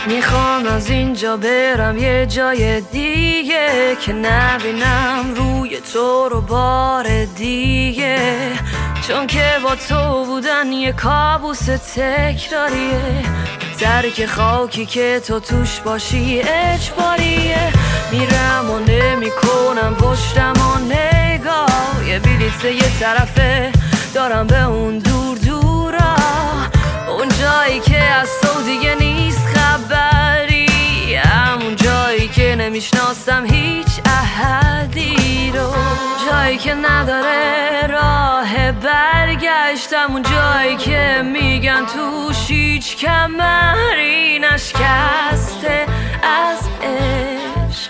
میخوام از اینجا برم یه جای دیگه که نبینم روی تو رو بار دیگه، چون که با تو بودن یه کابوس تکراریه. درک خاکی که تو توش باشی اجباریه. میرم و نمیکنم پشتم و نگاه، یه بلیط یه طرفه دارم به اون دور دورا، اون جایی که از تو دیگه نیست خبری، همون جایی که نمیشناسم هیچ احدی رو، جایی که نداره راه برگشتم، اون جایی که میگن توش هیچ کمری نشکسته از عشق.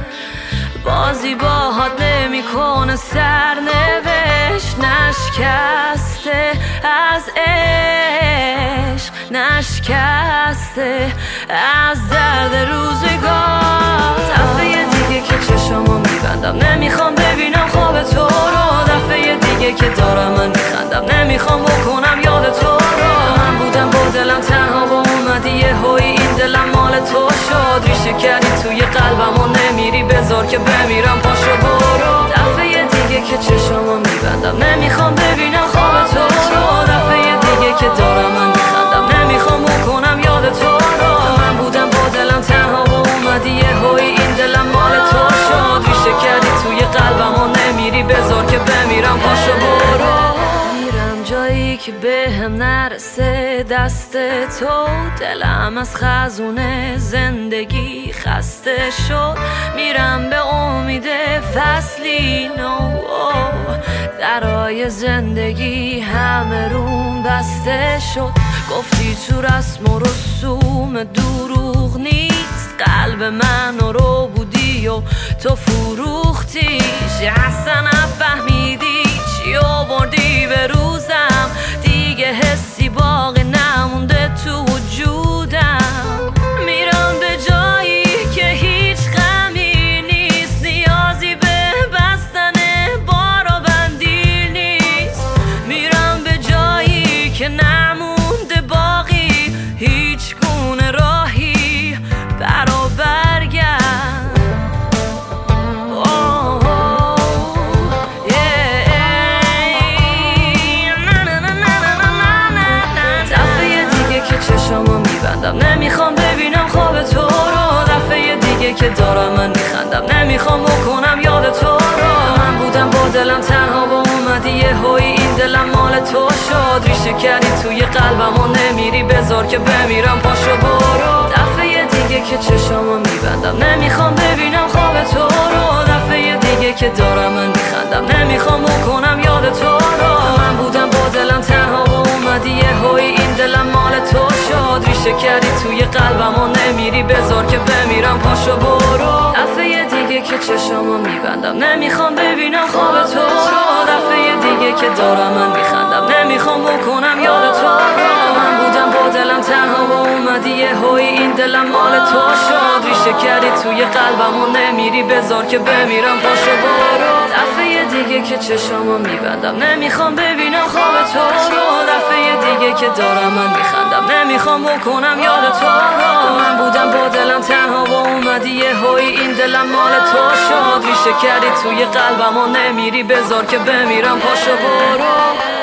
بازی باهات نمیکنه سرنوشت، نشکسته از عشق، نشکسته از درد روزگار. دفعه دیگه که چشمو میبندم نمیخوام ببینم خواب تو رو، دفعه دیگه که دارم من میخندم نمیخوام بکنم یاد تو رو. من بودم با دلم تنها و اومدی یه هوی این دلم مال تو شد، ریشه کردی توی قلبم و نمیری بذار که بمیرم پاشو برو. دفعه دیگه که چشمو میبندم نمیخوام ببینم خواب تو رو، دفعه دیگه که دارم من میخندم نمیخوام بکنم یاد تو رو. من بودم با دلم تنها و اومدی یه هوی این دلم مال تو شد، ریشه کردی توی قلبم و نمیری بذار که بمیرم پاشو برو. میرم جایی که به هم نرسه دست تو، دلم از خزونه زندگی خسته شد، میرم به امید فصلی نو، درای زندگی همه روم بسته شد. گفتی تو رسم و رسوم دروغ نیست، قلب من رو بودی و تو فروختیش، اصلا نفهمیدی چی آوردی به روزم، دیگه حسی باقی نمونده تو وجودم. میرم به جایی که هیچ غمی نیست، نیازی به بستن بار و بندی نیست، میرم به جایی که نمونده باقی هیچ گونه راهی برا برگرد. چشمو میبندم نمیخوام ببینم خواب تو رو، دفعه دیگه که دارم من میخندم نمیخوام بکنم یاد تو رو. من بودم با دلم تنها و اومدی یه هوی این دلم مال تو شد، ریشه کردی توی قلبم و نمیری بذار که بمیرم پاشو برو. دفعه دیگه که چشمو میبندم نمیخوام ببینم خواب تو رو، دفعه دیگه که دارم من میخندم نمیخوام بکنم یاد تو رو. من بودم با دلم تنها و اومدی یه هوی این دلم مال تو شد، ریشه کردی توی قلبم و نمیری بذار که بمیرم پاشو برو. دفعه دیگه که چشمو میبندم نمیخوام ببینم خواب تو رو، دفعه دیگه که دارم من میخندم نمیخوام بکنم یاد تو رو. من بودم با دلم تنها و اومدی یه هوی این دلم مال تو شد، ریشه کردی توی قلبم و نمیری بذار که بمیرم پاشو برو. دفعه دیگه که چشمو میبندم نمیخوام ببینم خواب تو رو، دفعه دیگه که دارم من میخندم نمیخوام بکنم یاد تو رو. من بودم با دلم تنها و اومدی یه هوی این دلم مال تو شد، ریشه کردی توی قلبم و نمیری بذار که بمیرم پاشو برو.